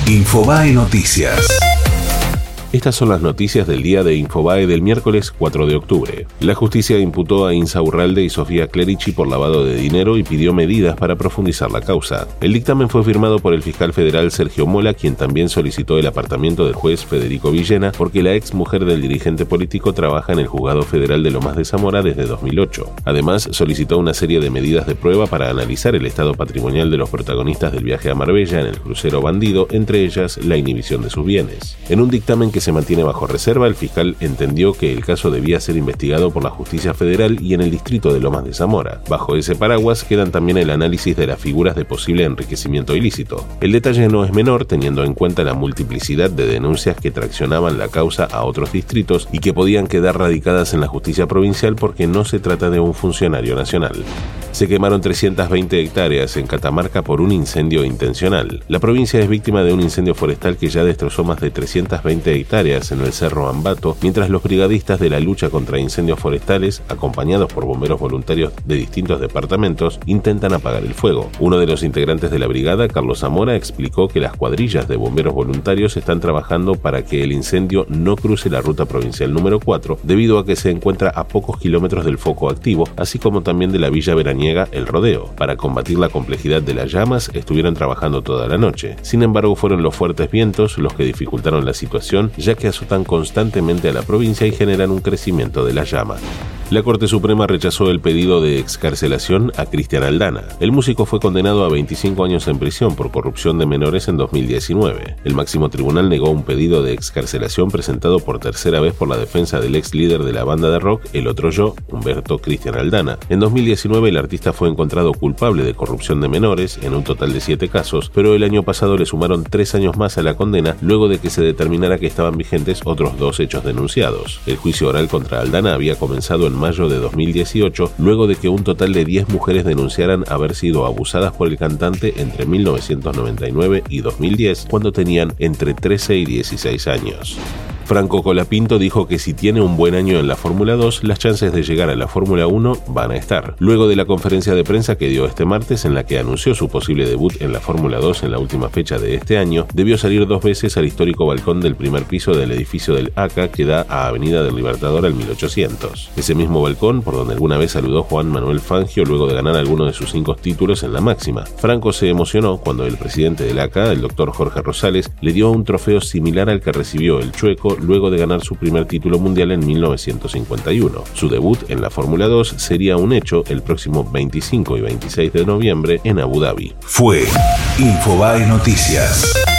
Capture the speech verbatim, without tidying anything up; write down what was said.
Infobae Noticias. Estas son las noticias del día de Infobae del miércoles cuatro de octubre. La justicia imputó a Insaurralde y Sofía Clerici por lavado de dinero y pidió medidas para profundizar la causa. El dictamen fue firmado por el fiscal federal Sergio Mola, quien también solicitó el apartamiento del juez Federico Villena porque la ex mujer del dirigente político trabaja en el juzgado federal de Lomas de Zamora desde dos mil ocho. Además, solicitó una serie de medidas de prueba para analizar el estado patrimonial de los protagonistas del viaje a Marbella en el crucero Bandido, entre ellas la inhibición de sus bienes. En un dictamen que se mantiene bajo reserva, el fiscal entendió que el caso debía ser investigado por la justicia federal y en el distrito de Lomas de Zamora. Bajo ese paraguas quedan también el análisis de las figuras de posible enriquecimiento ilícito. El detalle no es menor teniendo en cuenta la multiplicidad de denuncias que traccionaban la causa a otros distritos y que podían quedar radicadas en la justicia provincial porque no se trata de un funcionario nacional. Se quemaron trescientas veinte hectáreas en Catamarca por un incendio intencional. La provincia es víctima de un incendio forestal que ya destrozó más de trescientas veinte hectáreas en el Cerro Ambato, mientras los brigadistas de la lucha contra incendios forestales, acompañados por bomberos voluntarios de distintos departamentos, intentan apagar el fuego. Uno de los integrantes de la brigada, Carlos Zamora, explicó que las cuadrillas de bomberos voluntarios están trabajando para que el incendio no cruce la ruta provincial número cuatro, debido a que se encuentra a pocos kilómetros del foco activo, así como también de la Villa Veraniega El Rodeo. Para combatir la complejidad de las llamas, estuvieron trabajando toda la noche. Sin embargo, fueron los fuertes vientos los que dificultaron la situación, ya que azotan constantemente a la provincia y generan un crecimiento de la llama. La Corte Suprema rechazó el pedido de excarcelación a Cristian Aldana. El músico fue condenado a veinticinco años en prisión por corrupción de menores en dos mil diecinueve. El máximo tribunal negó un pedido de excarcelación presentado por tercera vez por la defensa del ex líder de la banda de rock El Otro Yo, Humberto Cristian Aldana. En dos mil diecinueve el artista fue encontrado culpable de corrupción de menores en un total de siete casos, pero el año pasado le sumaron tres años más a la condena luego de que se determinara que estaban vigentes otros dos hechos denunciados. El juicio oral contra Aldana había comenzado en mayo de dos mil dieciocho, luego de que un total de diez mujeres denunciaran haber sido abusadas por el cantante entre mil novecientos noventa y nueve y dos mil diez, cuando tenían entre trece y dieciséis años. Franco Colapinto dijo que si tiene un buen año en la Fórmula dos, las chances de llegar a la Fórmula uno van a estar. Luego de la conferencia de prensa que dio este martes en la que anunció su posible debut en la Fórmula dos en la última fecha de este año, debió salir dos veces al histórico balcón del primer piso del edificio del A C A que da a Avenida del Libertador al mil ochocientos. Ese mismo balcón por donde alguna vez saludó Juan Manuel Fangio luego de ganar alguno de sus cinco títulos en la máxima. Franco se emocionó cuando el presidente del A C A, el doctor Jorge Rosales, le dio un trofeo similar al que recibió el Chueco luego de ganar su primer título mundial en mil novecientos cincuenta y uno. Su debut en la Fórmula dos sería un hecho el próximo veinticinco y veintiséis de noviembre en Abu Dhabi. Fue Infobae Noticias.